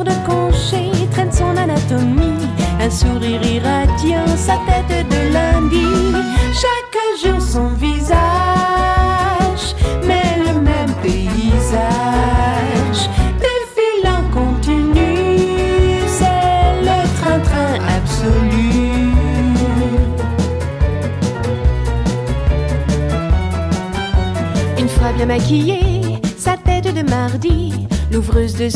de congé traîne son anatomie, un sourire irradiant sa tête de lundi. Chaque jour son visage, mais le même paysage, défilant continu, c'est le train-train absolu. Une fois bien maquillée, sa tête de mardi, l'ouvreuse de